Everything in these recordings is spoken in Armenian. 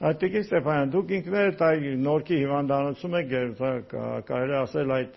Տիկին Ստեփանյան, դուք ինքներդ այ նորքի հիվանդանոցում եք, կարելի ասել այդ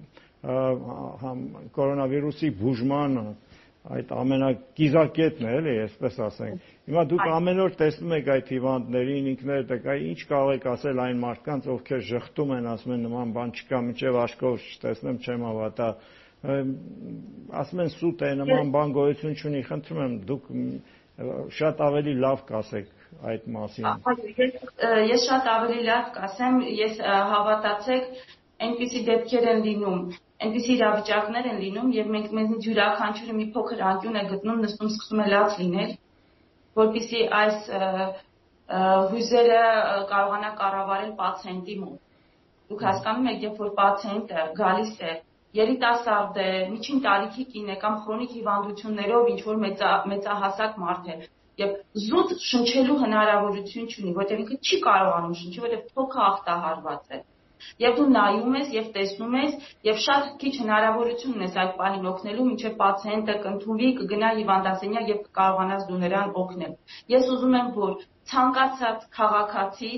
կորոնավիրուսի բուժման այդ ամենակիզակետն է, էլի, այսպես ասենք։ Հիմա դուք ամեն օր տեսնում եք այդ հիվանդներին, ինքներդ եք, ինչ կարող եք ասել այն մարդկանց, ովքեր ժխտում են, ասում են նման բան չկա, մինչև աչքով չտեսնեմ, չեմ հավատա։ Ասում են սուտ է, նման բան գոյություն չունի, խնդրում եմ, դուք շատ ավելի լավ կասեք այդ մասին։ Ես շատ ավելի լավ կասեմ, ես հավատացեք, այնպիսի դեպքեր են լինում, այնպիսի իրավիճակներ են լինում, եւ մենք մեզնից յուրաքանչյուրը մի փոքր անկյուն է գտնում, նստում սկսում է լաց լինել, որպեսզի այս հույզերը կարողանա կառավարել պացիենտի մոտ։ Դուք հասկանում եք, երբ որ պացիենտը գալիս է երիտասարդ է, միջին տարիքի կին է կամ քրոնիկ հիվանդություններով ինչ որ մեծահասակ մարդ է եւ զուտ շնչելու հնարավորություն չունի, որտեղ ինքը չի կարողանում շնչել, որտեղ փոքը ախտահարված է։ Եվ դու նայում ես եւ տեսնում ես եւ շատ քիչ հնարավորություն ունես այդ պահին օգնելու, մինչեւ պացիենտը կընդունվի, կգնա հիվանդասենյակ եւ կկարողանաս դու նրան օգնել։ Ես ուզում եմ, որ ցանկացած քաղաքացի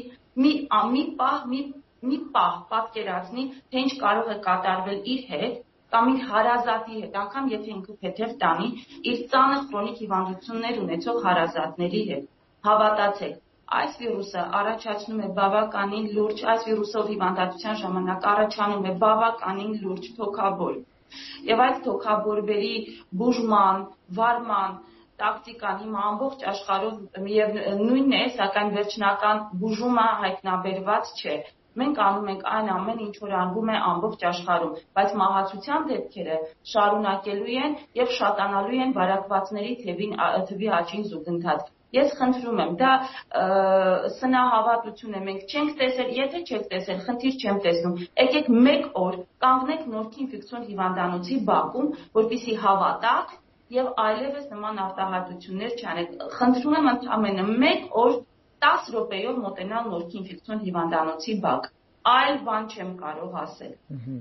մի պահ պատկերացնի, թե ինչ կարող է կատարվել իր հետ կամ իր հարազատի հետ, անգամ եթե ինքը թեթև տանի, իր ծանր քրոնիկ հիվանդություններ ունեցող հարազատների հետ։ Հավատացեք, այս վիրուսը առաջացնում է բավականին լուրջ, այս վիրուսով հիվանդատության ժամանակ առաջանում է բավականին լուրջ թոքաբոր։ Եվ այդ թոքաբորբերի բուժման, վարման տակտիկան հիմա ամբողջ աշխարհով եւ նույնն է, սակայն վերջնական բուժումը հայտնաբերված չէ։ Մենք անում ենք այն ամեն ինչ որ անում է ամբողջ աշխարհում, բայց մահացության դեպքերը շարունակելու են եւ շատանալու են բարակվածների թվի աճին զուգընթաց։ Ես խնդրում եմ, դա սնահավատություն է, մենք չենք տեսել, եթե չեք տեսել, խնդիր չեմ տեսնում։ Եկեք մեկ օր կանգնեք Նորքի ինֆեկցիոն հիվանդանոցի բակում, որպեսզի հավատաք եւ այլևս նման արտահայտություններ չանեք։ Խնդրում եմ ընդամենը մեկ օր 10 րոպեով մոտենալ Նորքի ինֆեկցիոն հիվանդանոցի բակ։ Այլ բան չեմ կարող ասել։